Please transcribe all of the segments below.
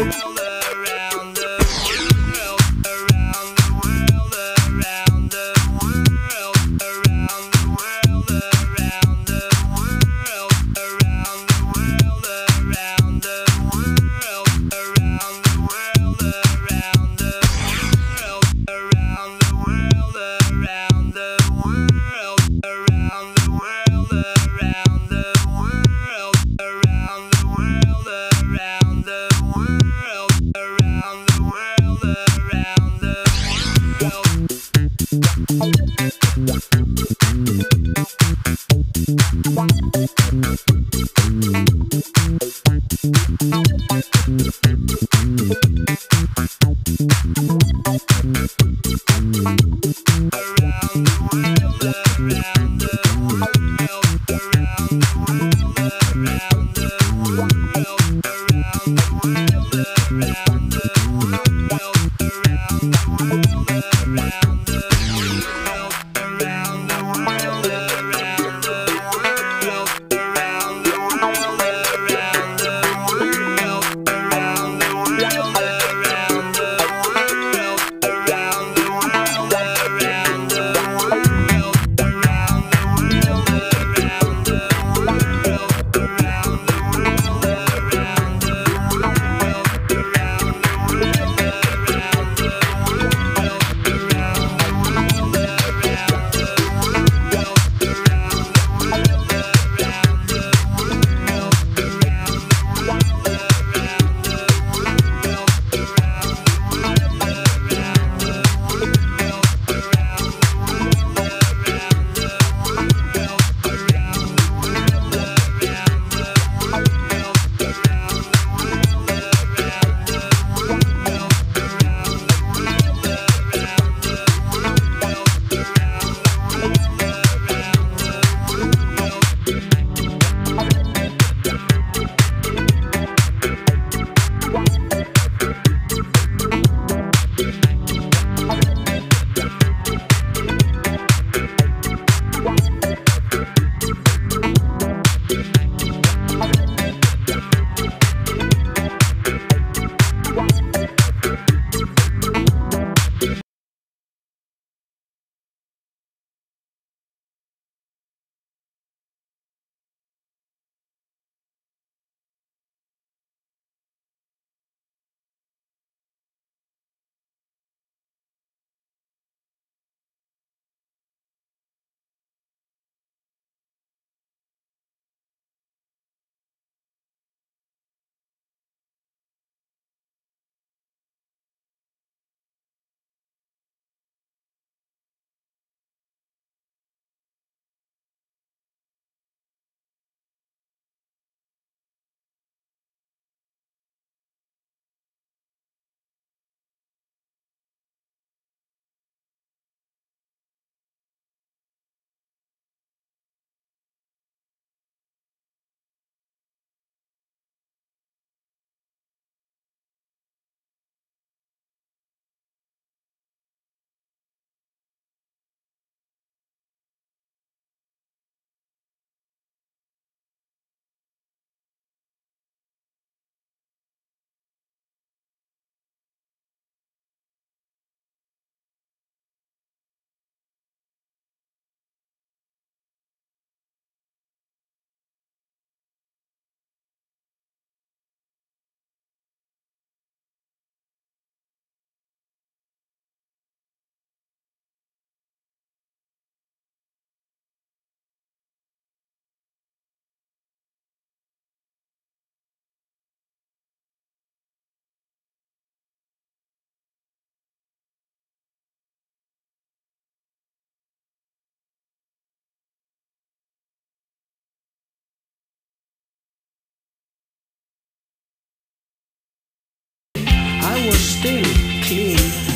was still clean.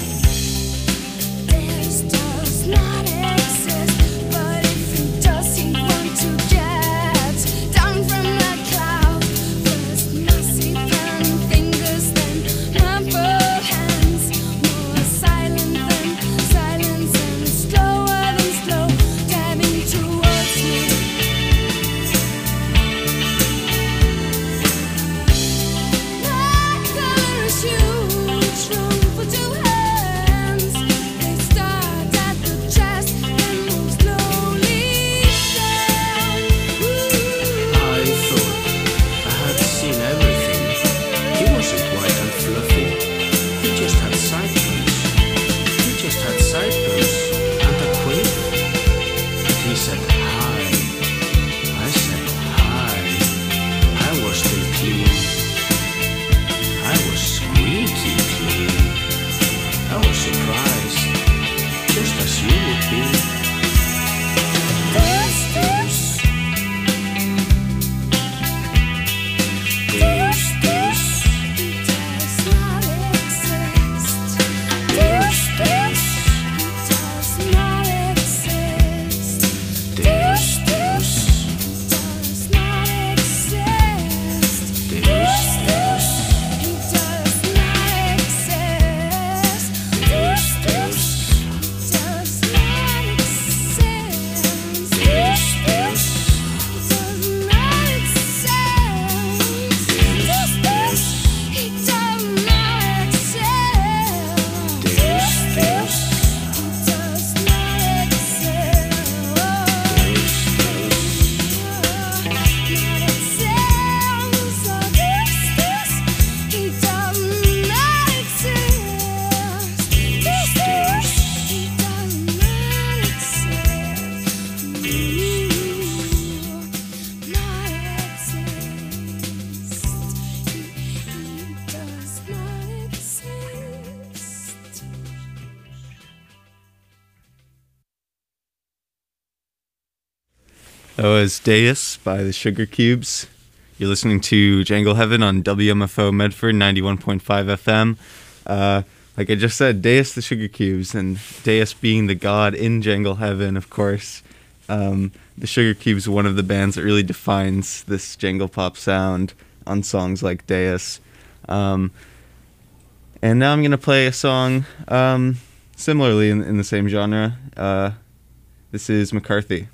This does not exist, but if it doesn't want to get down from the cloud, first massive hand fingers, then number hands, more silent than silence and slower than slow, diving towards me. Like a That was Deus by the Sugar Cubes. You're listening to Jangle Heaven on WMFO Medford 91.5 FM. Like I just said, Deus the Sugar Cubes, and Deus being the god in Jangle Heaven, of course. The Sugar Cubes are one of the bands that really defines this jangle pop sound on songs like Deus. And now I'm going to play a song similarly in the same genre. This is McCarthy.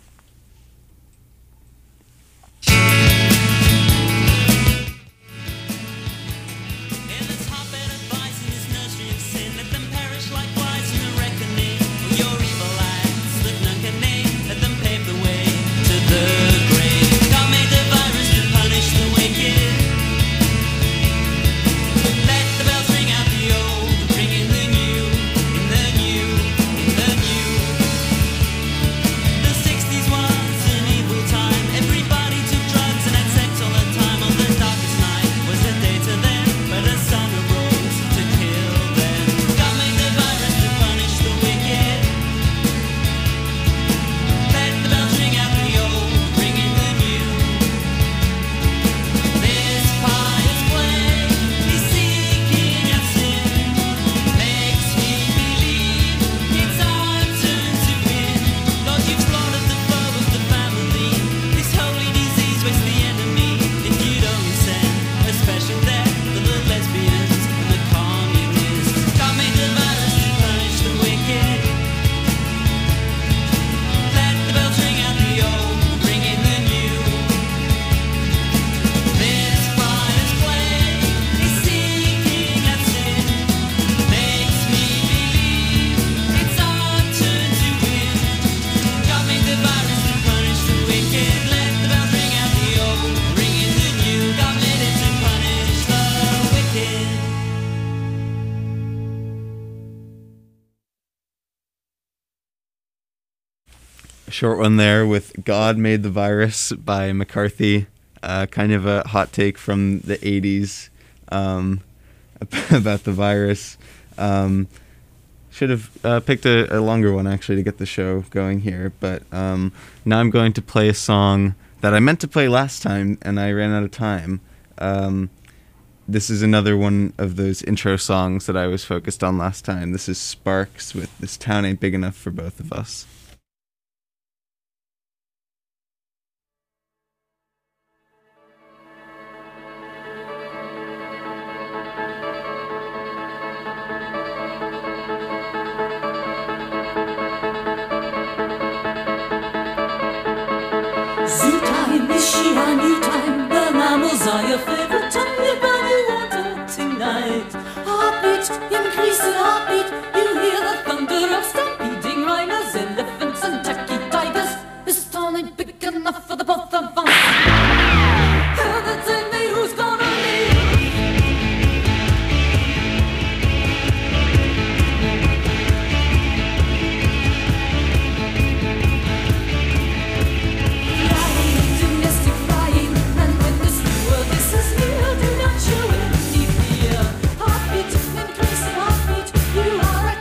Short one there with God Made the Virus by McCarthy. Kind of a hot take from the 80s about the virus. Should have picked a longer one actually to get the show going here, but now I'm going to play a song that I meant to play last time and I ran out of time. This is another one of those intro songs that I was focused on last time. This is Sparks with This Town Ain't Big Enough for Both of Us. Zoo time is she a new time? The mammals are your favorite time. You're burning water tonight. Heartbeat, increase in heartbeat. You hear the thunder of stampeding rhinos, elephants and tacky tigers. This town ain't big enough for the both of us. And tell me who's gonna leave. Domestic flying, and when this war, this is near, do not show any fear. Heartbeat, increase in heartbeat. You are a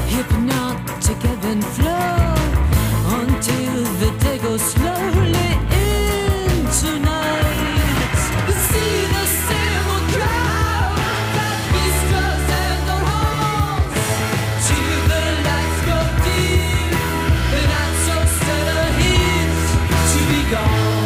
hypnotic ebb and flow until the day goes slowly into night. See the silver crowd that bistros and the halls till the lights go dim, and I'm so sad a hint to be gone.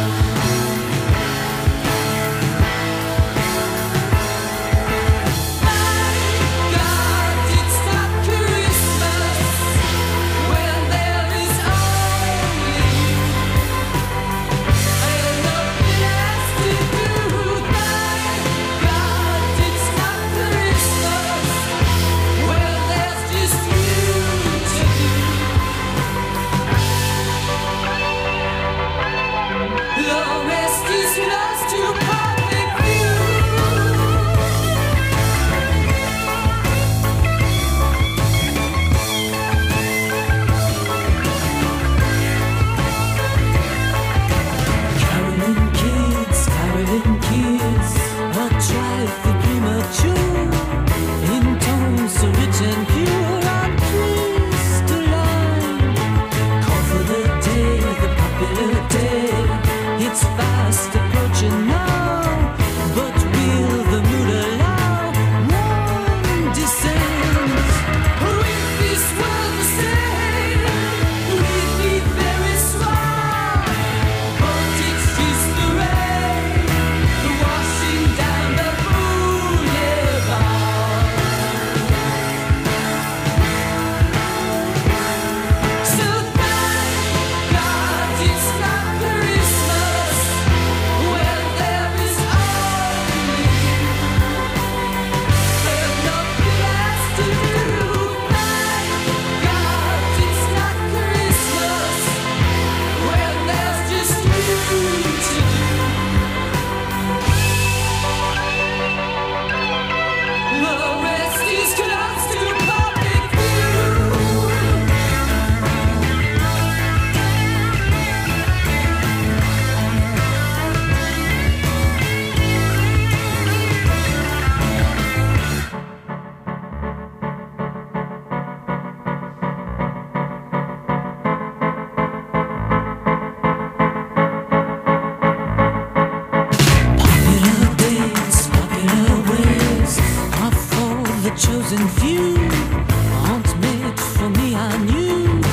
Chosen few aren't made for me, I knew,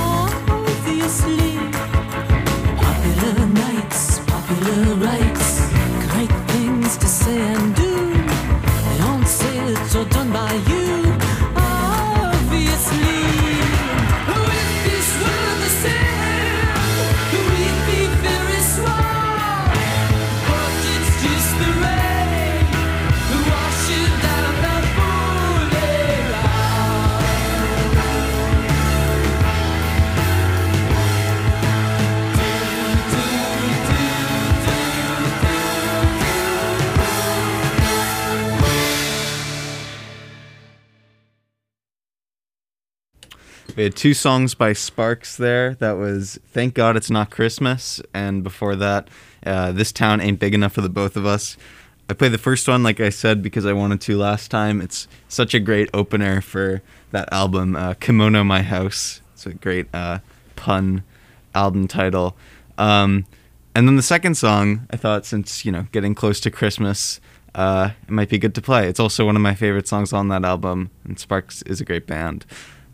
obviously. Popular nights, popular rights, great things to say and do. They aren't said or done by you, obviously. If this were the same, we'd be very small. But it's just the rain washing down the We had two songs by Sparks there. That was Thank God It's Not Christmas, and before that, This Town Ain't Big Enough for the Both of Us. I played the first one, like I said, because I wanted to last time. It's such a great opener for that album, Kimono My House. It's a great pun album title. And then the second song, I thought, since, getting close to Christmas, it might be good to play. It's also one of my favorite songs on that album, and Sparks is a great band.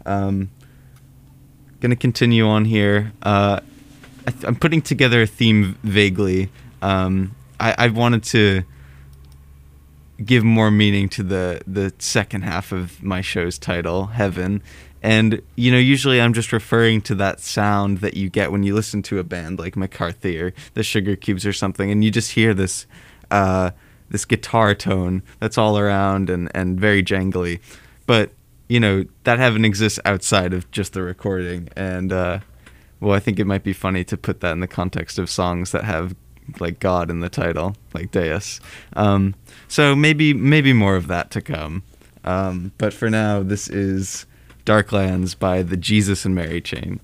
Gonna continue on here. I'm putting together a theme vaguely. I wanted to give more meaning to the second half of my show's title, Heaven. And, usually I'm just referring to that sound that you get when you listen to a band like McCarthy or the Sugar Cubes or something, and you just hear this this guitar tone that's all around and very jangly. But that heaven exists outside of just the recording. And, I think it might be funny to put that in the context of songs that have, like, God in the title, like Deus. So maybe more of that to come. But for now, this is Darklands by the Jesus and Mary Chain.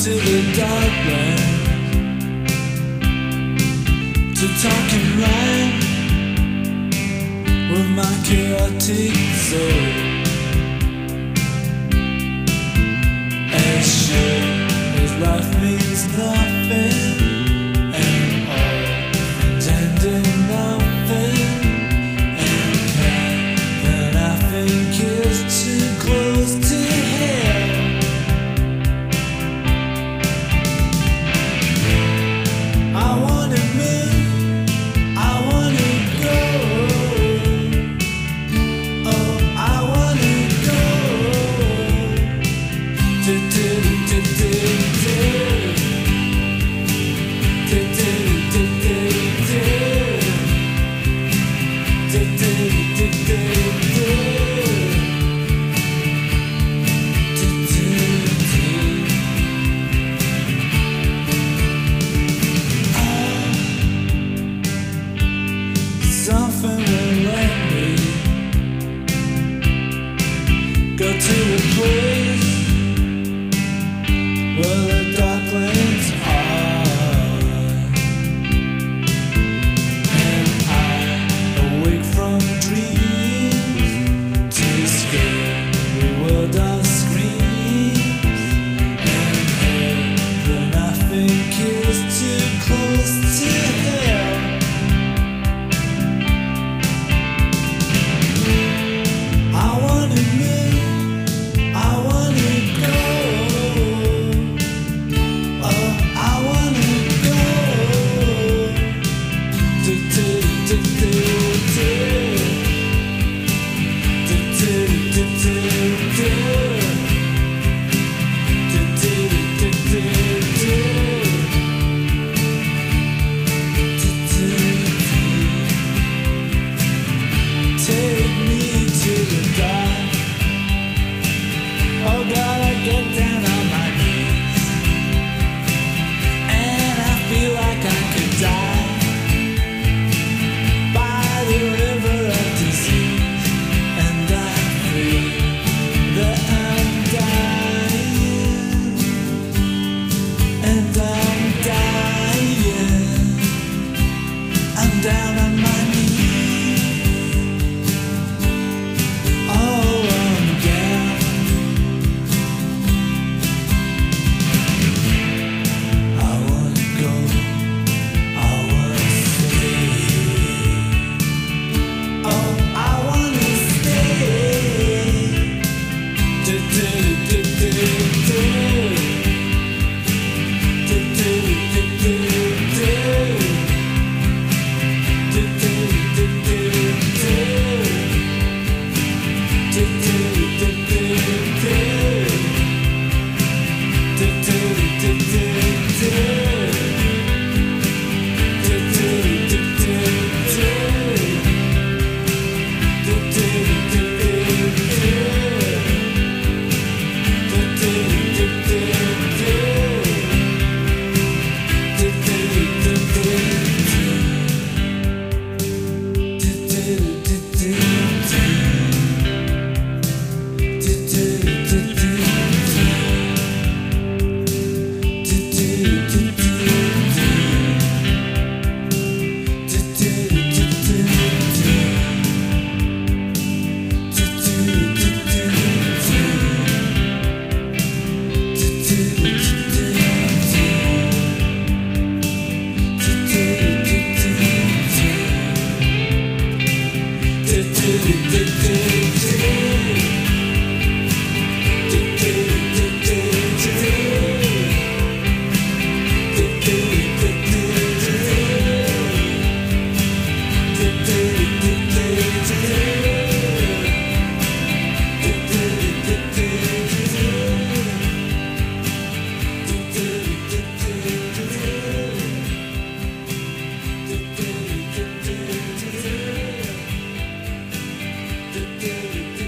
to the dark land to talk and rhyme with my chaotic soul. As sure as life means nothing and all intending nothing, and heaven I think is too close to hell. I wanna move, I wanna go. Oh, I wanna go. Do do do do do. Do do do do do. Do do do do do. Do do do. Something will let me go to a place where the dark lanes are, and I awake from dreams to the scary world of screams, and heaven I think is too close to hell. I wanna move, I wanna go. Oh, I wanna go. Do do do do do. Do do do do do. Do do do do do. Do do do. Take me to the dark. Oh God, I get down on my knees, and I feel like I could die by the river of disease, and I feel that I'm dying, and I'm dying. I'm down on my knees. Oh, I'm down. I wanna go, I wanna stay. Oh, I wanna stay. Do do do do do. Do do do do do. Do do do do do. Do do do do do. Do do do do do. Do do do do do. Do do do do do. Do do do do do. Do do do do do. Do do do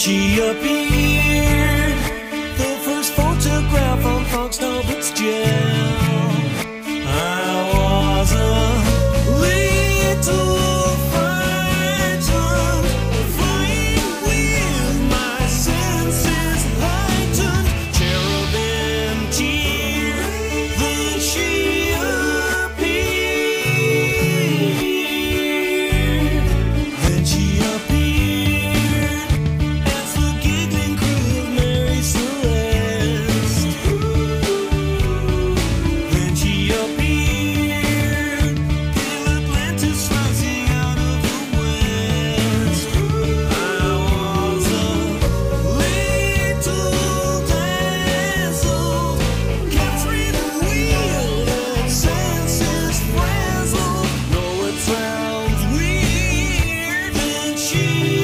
she appeared. The first photograph on Fox Talbot's jail. I was a little frightened, flying with my senses heightened. Cherubim tear, then she appeared. Then she appeared as the giggling crew of Mary Celeste. Then she appeared, pale Atlantis rising out of the west. I was a little dazzled, Catherine wheeled and senses frazzled. No, it sounds weird. Then she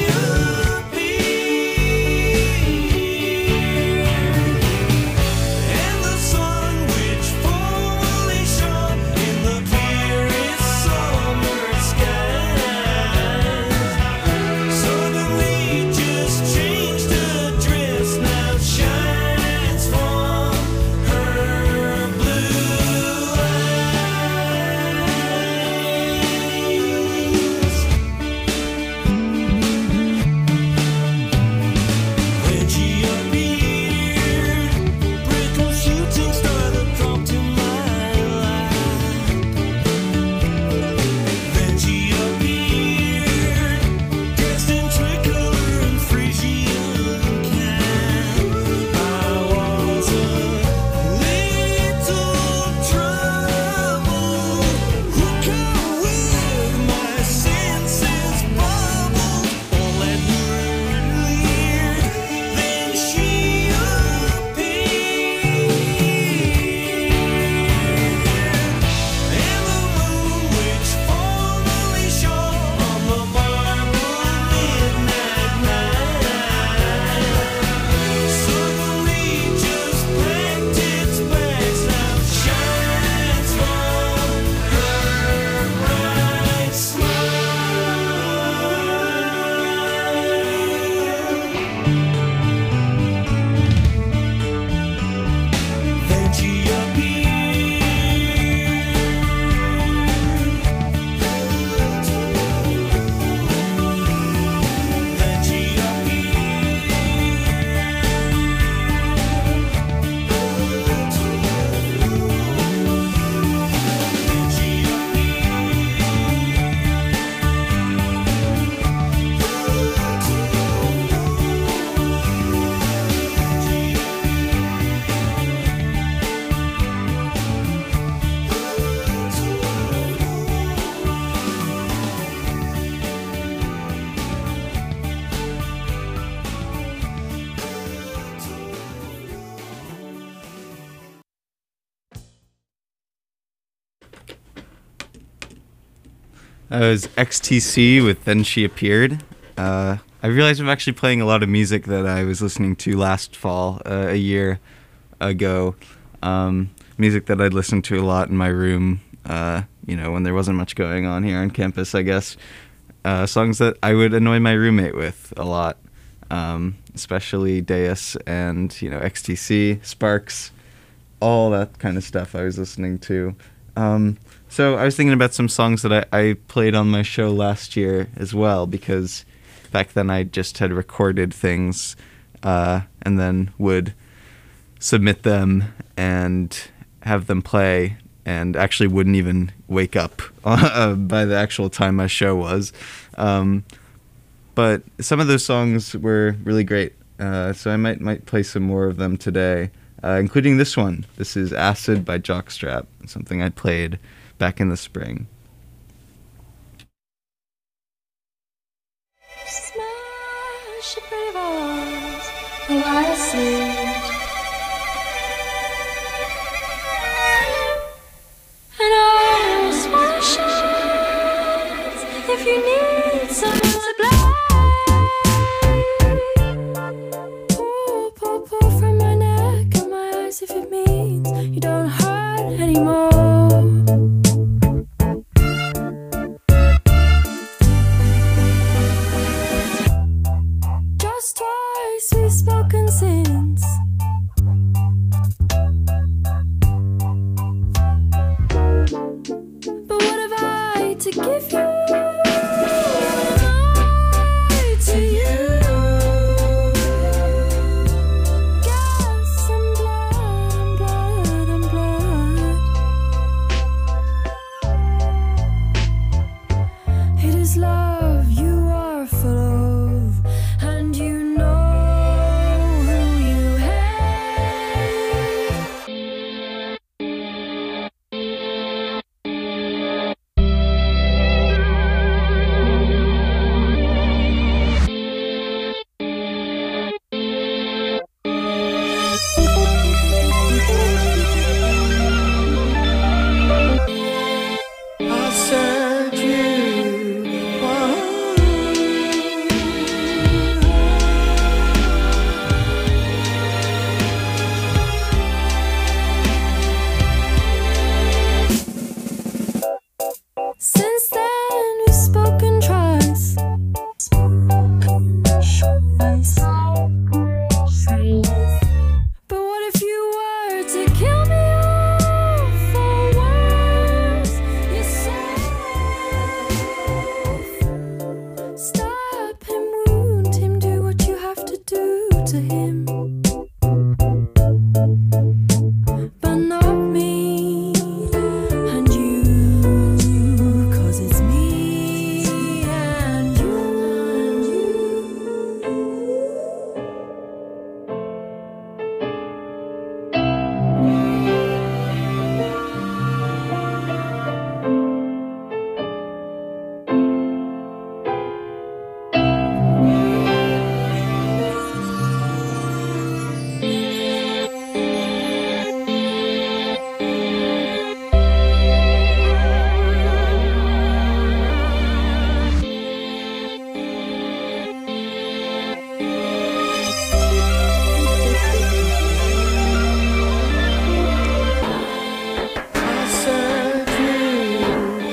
appeared. And the sun which formerly shone in the clearest summer skies suddenly just changed address, now shines from her blue eyes. When she appeared, brittle shooting star that dropped in my lap. Then she appeared, dressed in tricolor and Frisian cap. I was a little troubled, hooked with my senses bubbled. All that weird, then she appeared. And the moon which formerly shone on the marble midnight night suddenly just packed its bags, now shines from her bright smile. Then she appeared. Then she That was XTC with Then She Appeared. I realized I'm actually playing a lot of music that I was listening to last fall, a year ago. Music that I'd listened to a lot in my room, when there wasn't much going on here on campus, I guess. Songs that I would annoy my roommate with a lot, especially Deus and, XTC, Sparks, all that kind of stuff I was listening to. So I was thinking about some songs that I played on my show last year as well, because back then I just had recorded things and then would submit them and have them play, and actually wouldn't even wake up by the actual time my show was. But some of those songs were really great, so I might play some more of them today, including this one. This is Acid by Jockstrap, something I played back in the spring. Smash your pretty balls, oh I see. And I'll smash it if you need some supply. Pull from my neck and my eyes if it means you don't hurt anymore. Just twice. give you and I to you. Gas and blood and blood. It is love you are full of, and you know who you hate. I said you Since then we've spoken twice. But what if you were to kill me off or worse yourself? Stab him, wound him, do what you have to do to him. But not me and you, 'cause it's me and you. I said you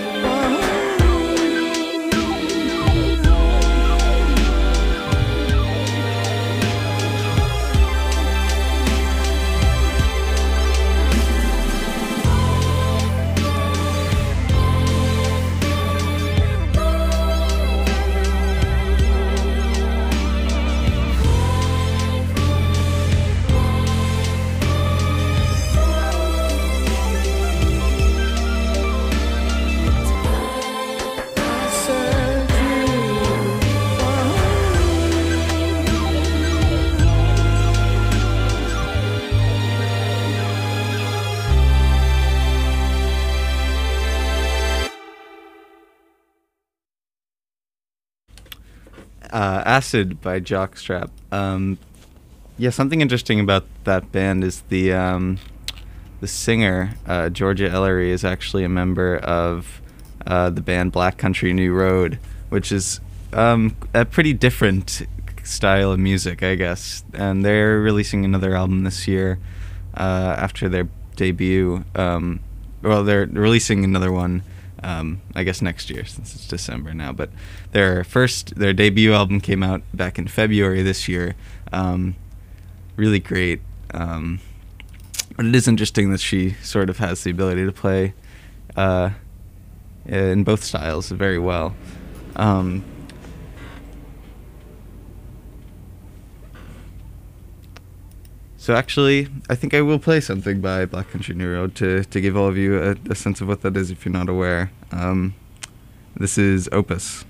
I said Acid by Jockstrap. Yeah, something interesting about that band is the singer, Georgia Ellery, is actually a member of the band Black Country New Road, which is a pretty different style of music, I guess. And they're releasing another album this year after their debut. Well, they're releasing another one, I guess next year, since it's December now. But their debut album came out back in February this year. Really great. But it is interesting that she sort of has the ability to play in both styles very well. So actually, I think I will play something by Black Country New Road to give all of you a sense of what that is if you're not aware. This is Opus.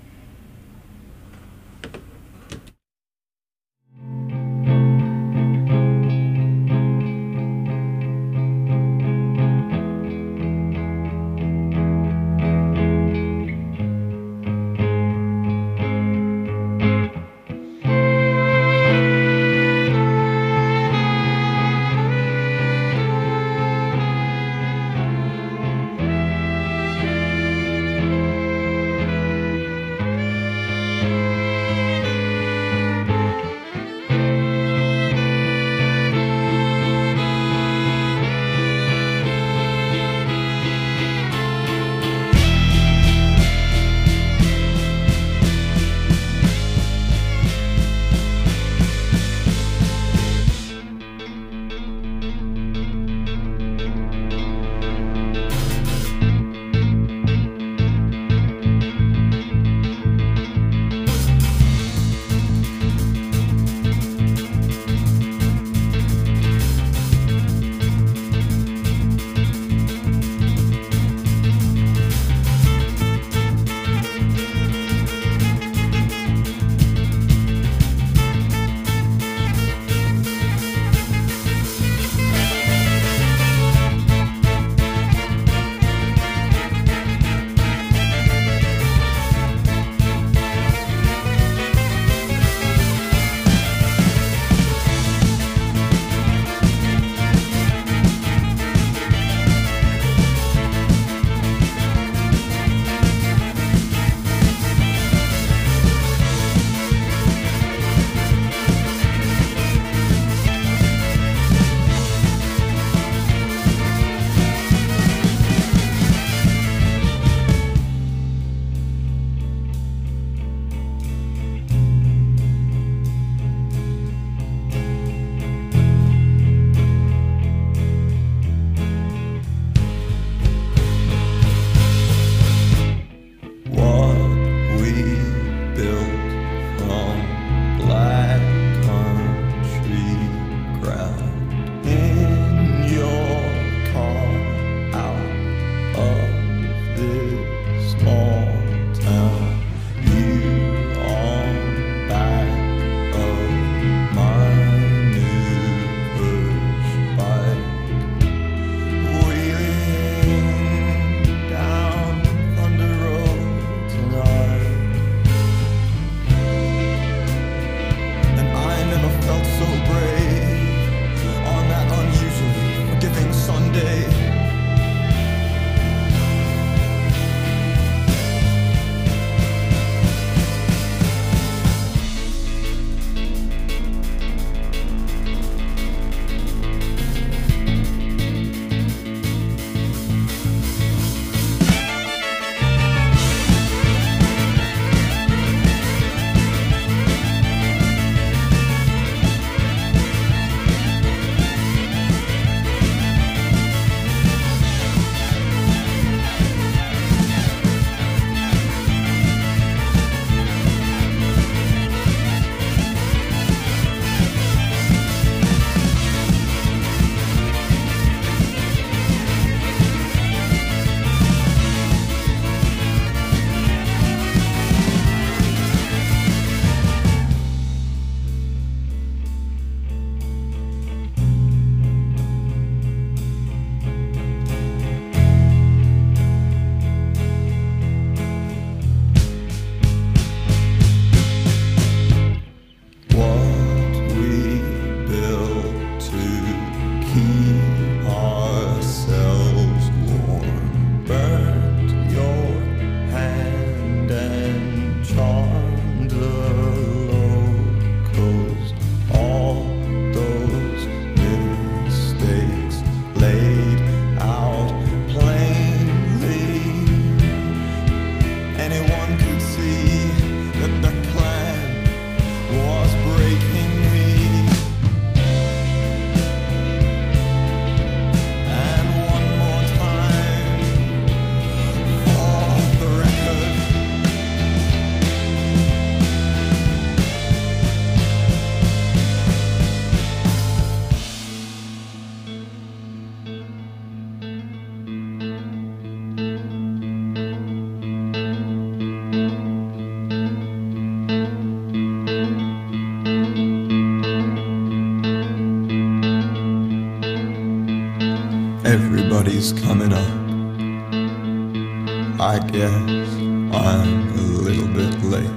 I guess I'm a little bit late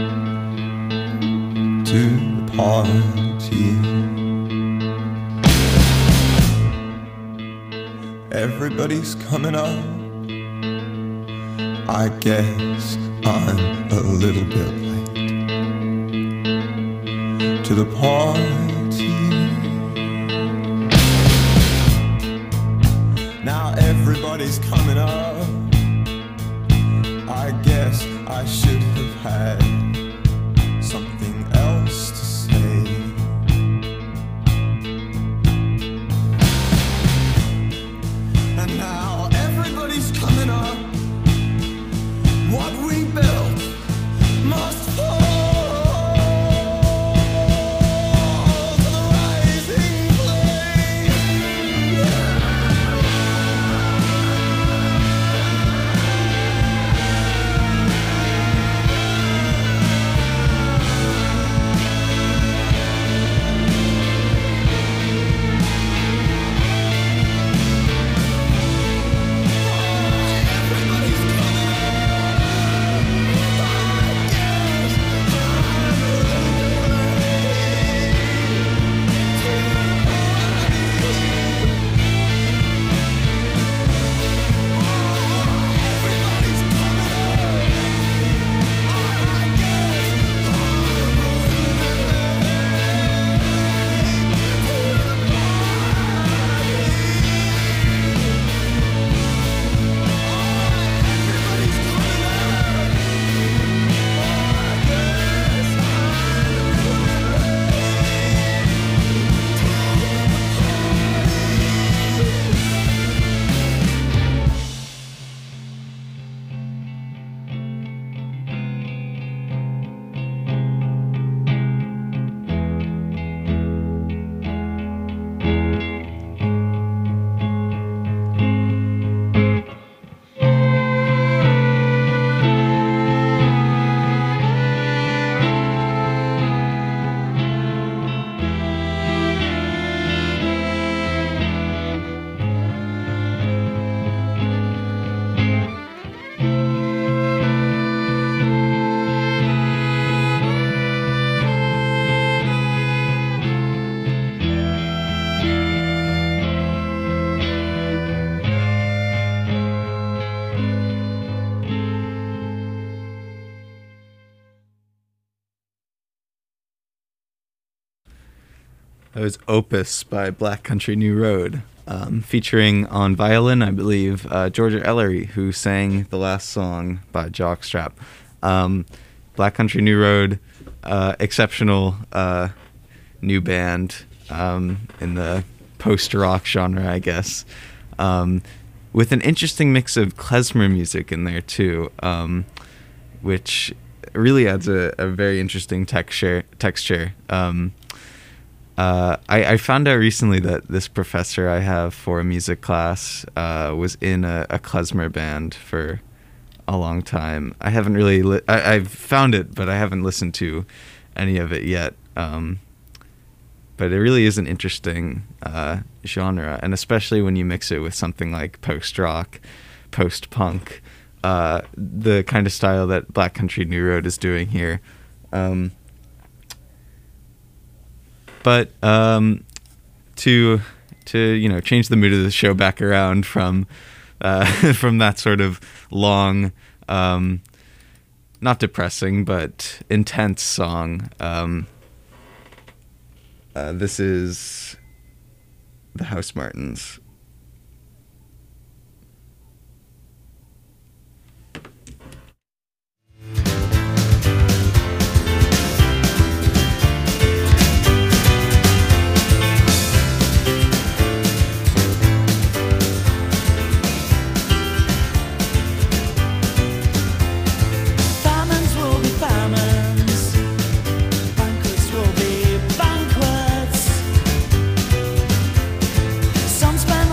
to the party. Everybody's coming up. I guess I'm a little bit late to the party. Now everybody's coming up. I guess I should have had something else to say. And now everybody's coming up. What we built must fall to the rising flame. That was Opus by Black Country New Road, featuring on violin, I believe, Georgia Ellery, who sang the last song by Jockstrap. Black Country New Road, exceptional new band in the post-rock genre, I guess, with an interesting mix of klezmer music in there too, which really adds a very interesting texture. I found out recently that this professor I have for a music class was in a klezmer band for a long time. I haven't really I've found it, but I haven't listened to any of it yet. But it really is an interesting genre, and especially when you mix it with something like post-rock, post-punk, the kind of style that Black Country New Road is doing here. But to change the mood of the show back around from that sort of long, not depressing but intense song, this is the Housemartins. Famines will be famines, banquets will be banquets. Some spend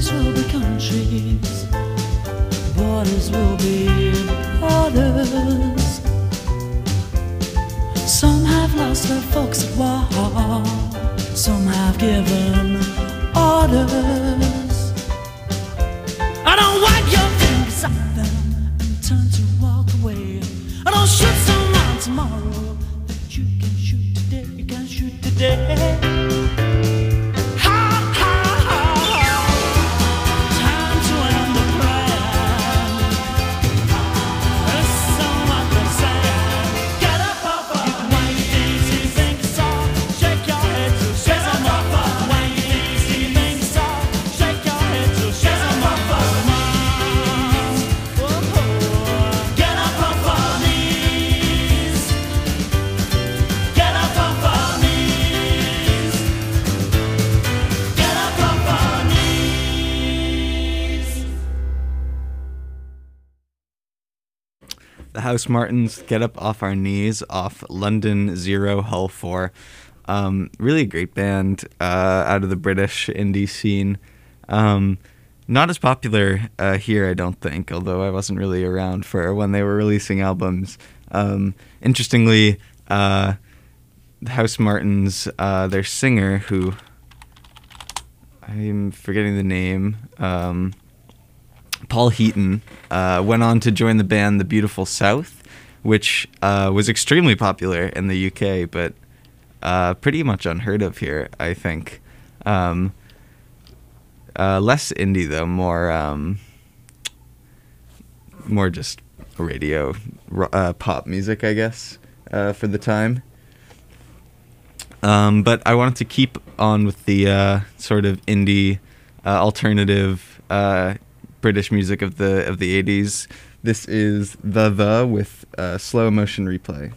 Cities will be countries, borders will be borders. Some have lost their folks at war, some have given orders. I don't wipe your fingers at them and turn to walk away. I don't shoot someone tomorrow that you can shoot today. You can shoot today. The Housemartins, Get Up Off Our Knees, off London 0 Hull 4. Really great band out of the British indie scene. Not as popular here, I don't think, although I wasn't really around for when they were releasing albums. Interestingly, the Housemartins, their singer, who I'm forgetting the name, Paul Heaton, went on to join the band The Beautiful South, which was extremely popular in the UK, but pretty much unheard of here, I think. Less indie, though, more just radio pop music, I guess, for the time. But I wanted to keep on with the sort of indie alternative British music of the 80s. This is The with Slow Motion Replay.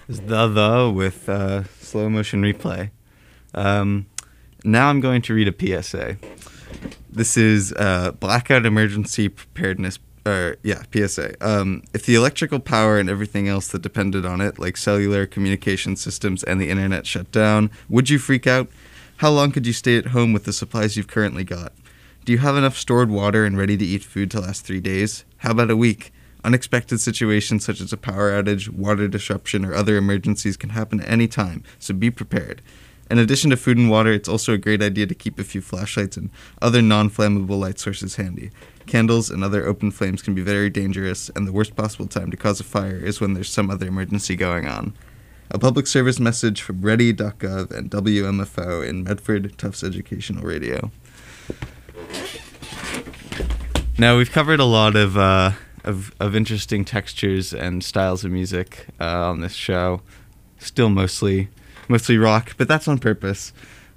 is the with slow motion replay. Now I'm going to read a PSA. This is Blackout Emergency Preparedness. PSA. If the electrical power and everything else that depended on it, like cellular communication systems and the internet, shut down, would you freak out? How long could you stay at home with the supplies you've currently got? Do you have enough stored water and ready-to-eat food to last 3 days? How about a week? Unexpected situations such as a power outage, water disruption, or other emergencies can happen at any time, so be prepared. In addition to food and water, it's also a great idea to keep a few flashlights and other non-flammable light sources handy. Candles and other open flames can be very dangerous, and the worst possible time to cause a fire is when there's some other emergency going on. A public service message from Ready.gov and WMFO in Medford, Tufts Educational Radio. Now, we've covered a lot of interesting textures and styles of music on this show. Still mostly rock, but that's on purpose.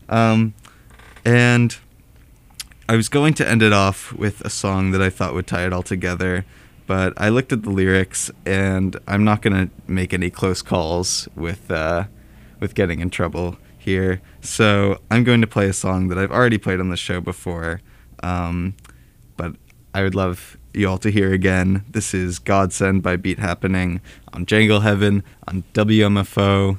And I was going to end it off with a song that I thought would tie it all together, but I looked at the lyrics, and I'm not going to make any close calls with getting in trouble here. So I'm going to play a song that I've already played on the show before, but I would love you all to hear again. This is Godsend by Beat Happening on Jangle Heaven on WMFO.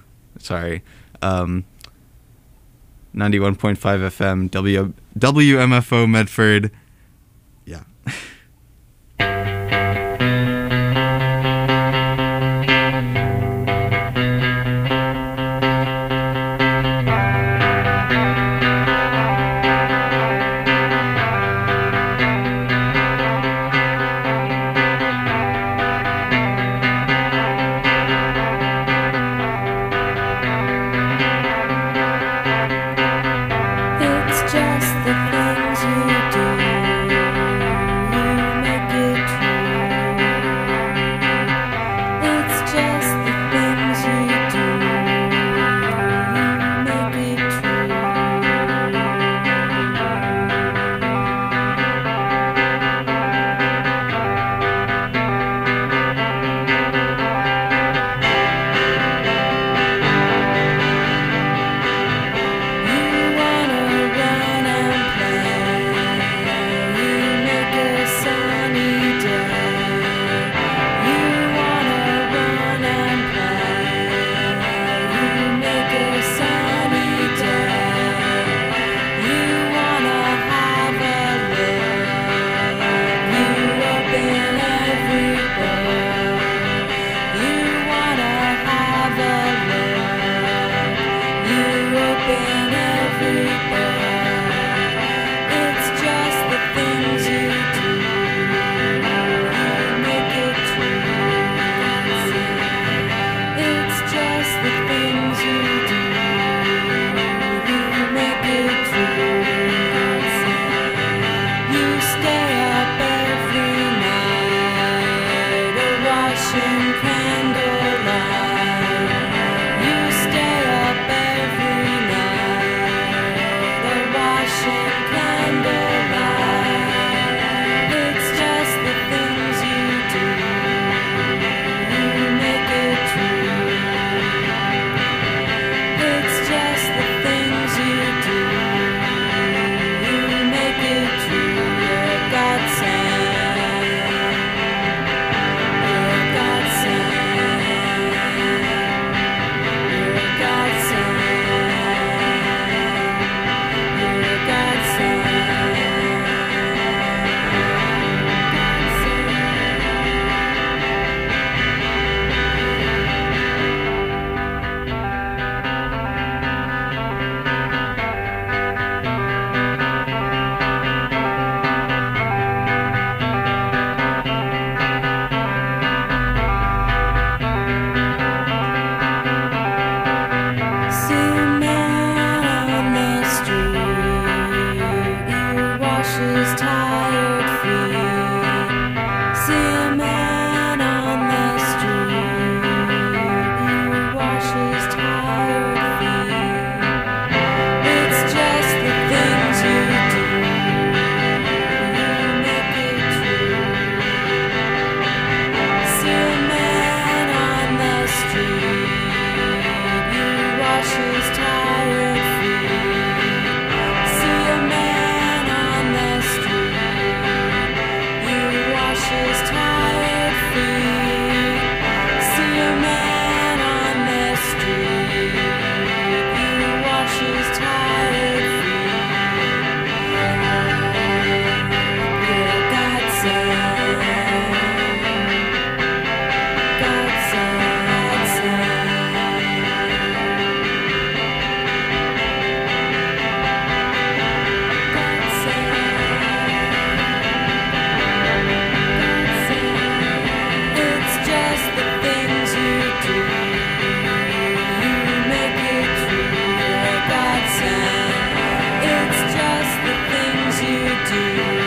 91.5 FM, WMFO Medford. Yeah. It's just the things you do. do.